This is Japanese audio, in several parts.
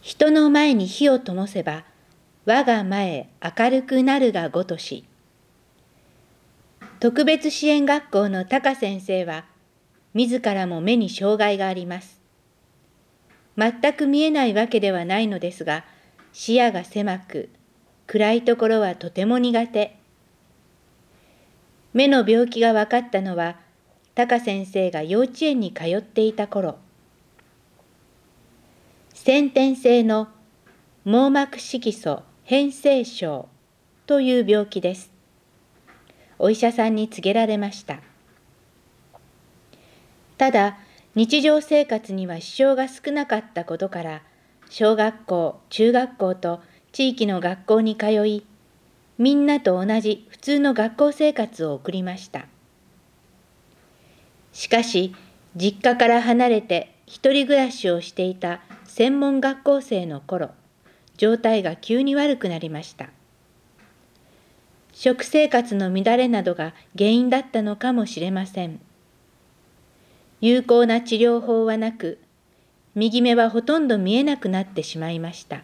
人の前に火を灯せば、我が前明るくなるがごとし。特別支援学校の高先生は、自らも目に障害があります。全く見えないわけではないのですが、視野が狭く、暗いところはとても苦手。目の病気が分かったのは、高先生が幼稚園に通っていた頃。先天性の網膜色素変性症という病気です。お医者さんに告げられました。ただ、日常生活には支障が少なかったことから、小学校、中学校と地域の学校に通い、みんなと同じ普通の学校生活を送りました。しかし、実家から離れて一人暮らしをしていた専門学校生の頃、状態が急に悪くなりました。食生活の乱れなどが原因だったのかもしれません。有効な治療法はなく、右目はほとんど見えなくなってしまいました。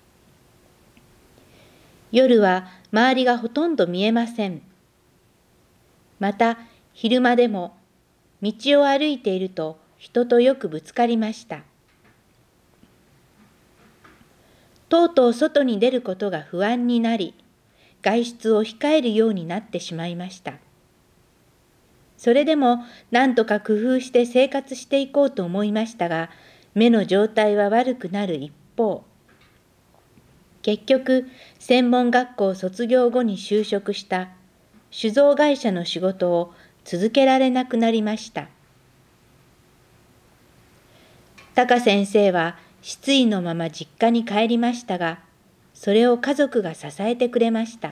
夜は周りがほとんど見えません。また、昼間でも道を歩いていると人とよくぶつかりました。とうとう外に出ることが不安になり、外出を控えるようになってしまいました。それでも何とか工夫して生活していこうと思いましたが、目の状態は悪くなる一方、結局、専門学校卒業後に就職した酒造会社の仕事を続けられなくなりました。高先生は失意のまま実家に帰りましたが、それを家族が支えてくれました。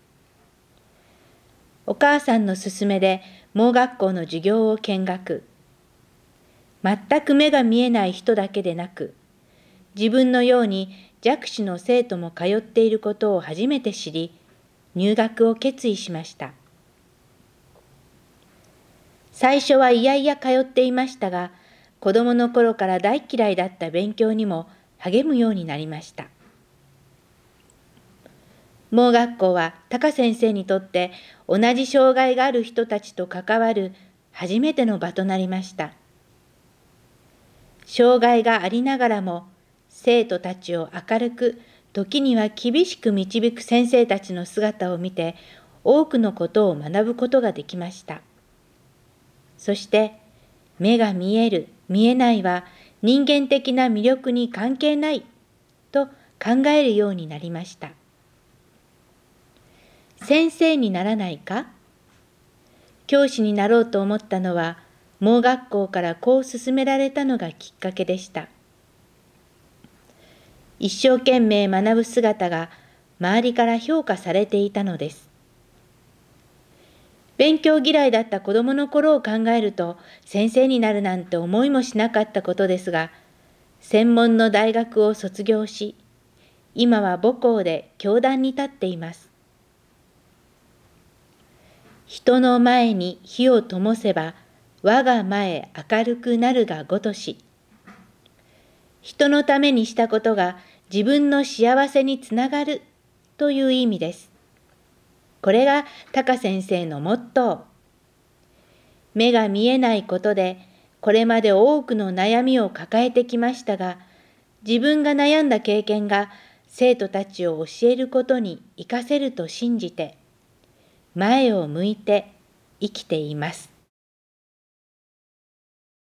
お母さんの勧めで盲学校の授業を見学。全く目が見えない人だけでなく、自分のように弱視の生徒も通っていることを初めて知り、入学を決意しました。最初はいやいや通っていましたが、子供の頃から大嫌いだった勉強にも励むようになりました。盲学校は高先生にとって同じ障害がある人たちと関わる初めての場となりました。障害がありながらも生徒たちを明るく、時には厳しく導く先生たちの姿を見て多くのことを学ぶことができました。そして目が見える、見えないは人間的な魅力に関係ないと考えるようになりました。先生にならないか？教師になろうと思ったのは、盲学校からこう勧められたのがきっかけでした。一生懸命学ぶ姿が周りから評価されていたのです。勉強嫌いだった子供の頃を考えると、先生になるなんて思いもしなかったことですが、専門の大学を卒業し、今は母校で教壇に立っています。人の前に火を灯せば、我が前明るくなるがごとし。人のためにしたことが自分の幸せにつながるという意味です。これが高先生のモットー。目が見えないことで、これまで多くの悩みを抱えてきましたが、自分が悩んだ経験が生徒たちを教えることに活かせると信じて、前を向いて生きています。